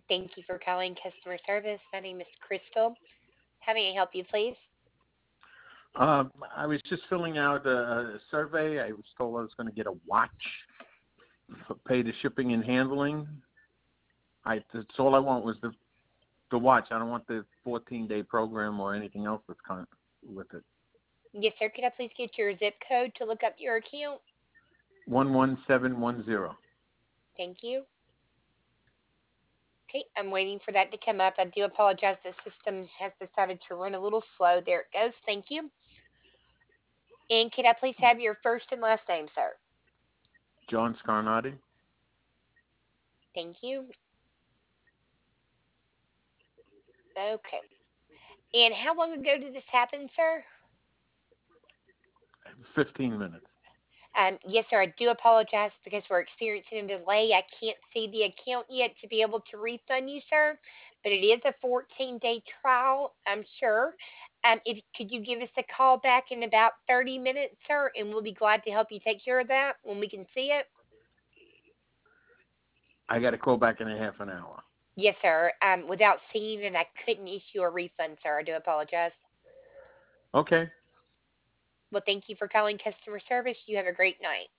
Thank you for calling customer service. My name is Crystal. How may I help you, please? I was just filling out a survey. I was told I was going to get a watch for pay the shipping and handling. That's all I want was the watch. I don't want the 14-day program or anything else that's kind of with it. Yes, sir. Could I please get your zip code to look up your account? 11710. Thank you. Okay, I'm waiting for that to come up. I do apologize. The system has decided to run a little slow. There it goes. Thank you. And could I please have your first and last name, sir? John Scarnati. Thank you. Okay. And how long ago did this happen, sir? 15 minutes. Yes, sir. I do apologize because we're experiencing a delay. I can't see the account yet to be able to refund you, sir. But it is a 14-day trial, I'm sure. If could you give us a call back in about 30 minutes, sir, and we'll be glad to help you take care of that when we can see it. I got to call back in a half an hour. Yes, sir. Without seeing it, I couldn't issue a refund, sir. I do apologize. Okay. Well, thank you for calling customer service. You have a great night.